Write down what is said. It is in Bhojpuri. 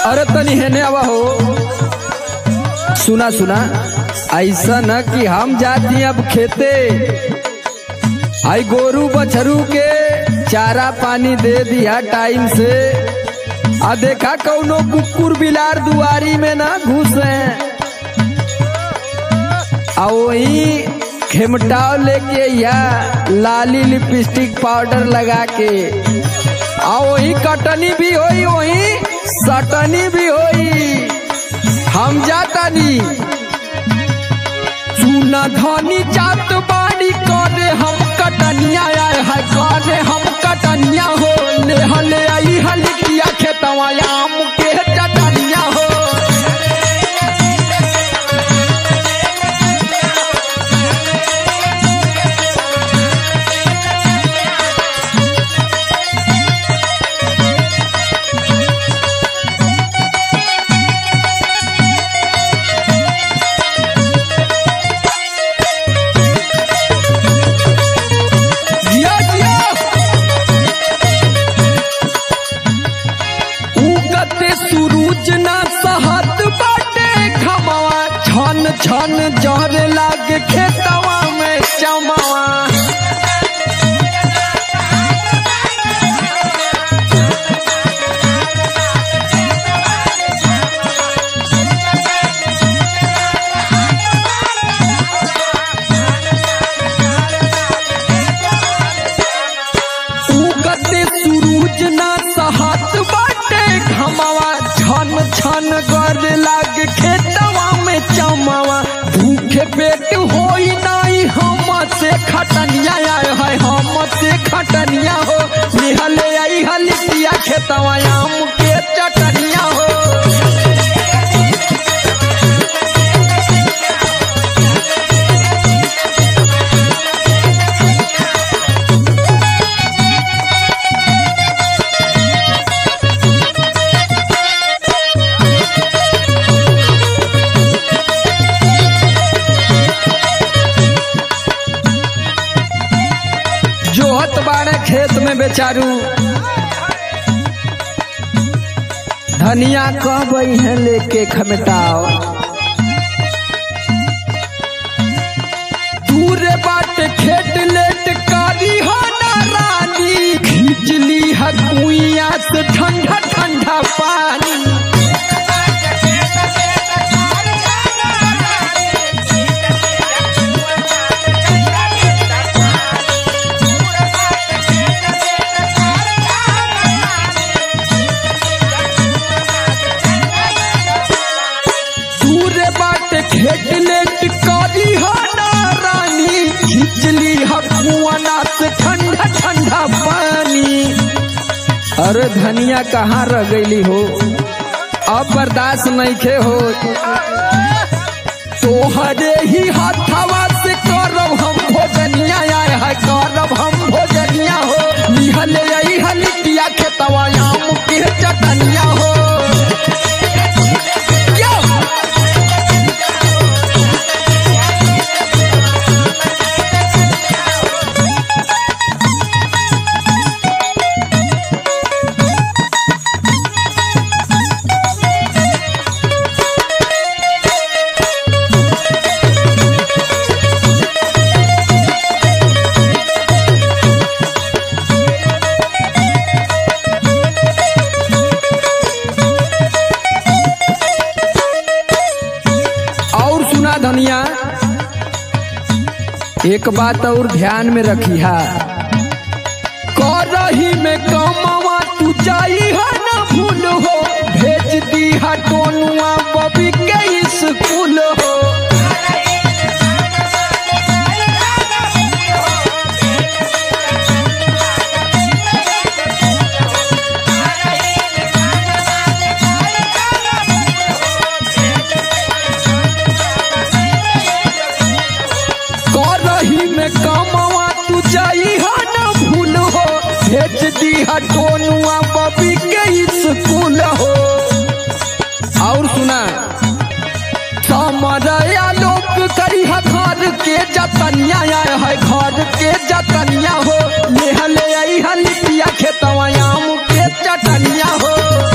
अरे तनी हेने आवा हो। सुना सुना, ऐसा न कि हम जाती अब खेते, आई गोरू बछरू के चारा पानी दे दिया टाइम से। आ देखा कौनो कुकुर बिलार दुआरी में ना घुसे, आ वही खेमटाव लेके या लाली लिपस्टिक पाउडर लगा के, आ वही कटनी भी होई वही सटनी भी होई। हम जातानी चूना धानी जात बाड़ी करे हम कटनिया आए है, करे हम कटनिया हो। ले हले आई हलिया खेतवा आम के चटनिया हो। छन जहर लागे खेतवा में चमावा, उगते सूरज ना सहत बाटे घमावा। छन छन गर लागे खेतवा में चमावा। भूखे पेट होई नाई हम से खटनिया आए है, हम से खटनिया हो। निहले आई हलिया खेतवा आम के चटनिया हो। जोहत बाड़े खेत में बेचारू, धनिया कब है लेके खमटाओ। दूरे बाटे खेत लेट कारी हो ना रानी, खींचली है कुइया से ठंडा ठंडा पानी। खेत लेट कारी हो ना रानी, खिचली हकुआना से ठंडा ठंडा पानी। अरे धनिया कहाँ रह गईली हो, अब बर्दाश्त नहीं खे हो। तोहरे ही हाथवा से करब हम भोजनिया आए है, करब हम भोजनिया हो। निहले आई हलिया खेतवा आम के चटनिया हो। धनिया एक बात और ध्यान में रखी है, करही में कमावा तू जाई है ना भूल हो। भेज दी है टोनुआ बबी के स्कूल हो। कमावा तू जाई है ना भूल हो। भेज दी है टोनुआ बबी के स्कूल हो। और सुना, समरया लोग करी है घर के जतनिया आए है, घर के जतनिया हो। ले हले आई हलिया खेतवा आम के चटनिया हो।